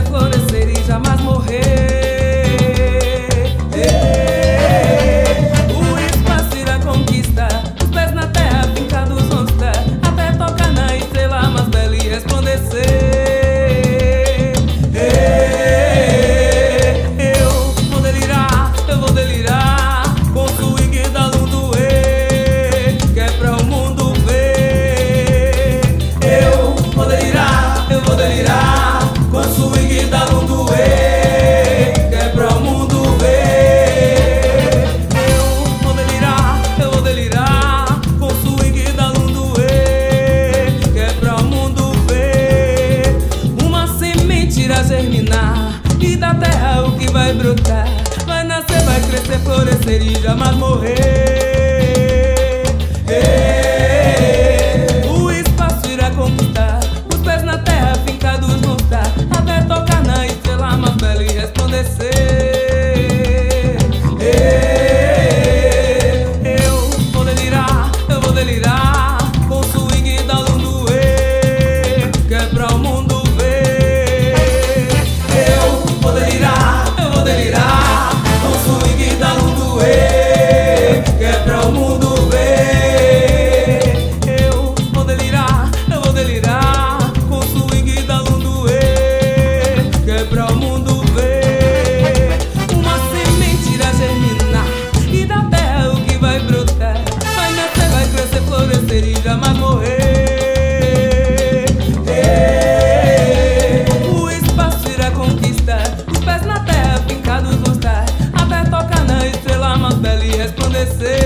florescer e jamais morrer. O espaço irá conquistar, os pés na terra fincados onde está, até tocar na estrela mais bela e resplandecer. Eu vou delirar com o swing da Lunduê, que é pra o mundo ver. Eu vou delirar com o swing da Lunduê, que é pra o mundo ver. Eu vou delirar com o swing da Lunduê, que é pra o mundo ver. Uma semente irá germinar e da terra o que vai brotar vai nascer, vai crescer, florescer e jamais morrer. O espaço irá conquistar, os pés na terra fincados vão estar, até tocar na estrela mais bela e resplandecer. Eu vou delirar com o swing da Lunduê, que é pra o mundo ver. Eu vou delirar com o swing da Lunduê, que é pra o mundo ver. Eu vou delirar com o swing da Lunduê, que é pra o mundo ver. Uma semente irá germinar e da terra o que vai brotar vai nascer, vai crescer, florescer e jamais morrer. O espaço irá conquistar, os pés na terra fincados vão estar, até tocar na estrela mais bela e resplandecer.